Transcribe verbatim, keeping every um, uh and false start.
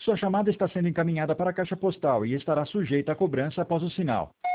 Sua chamada está sendo encaminhada para a caixa postal e estará sujeita a cobrança após o sinal.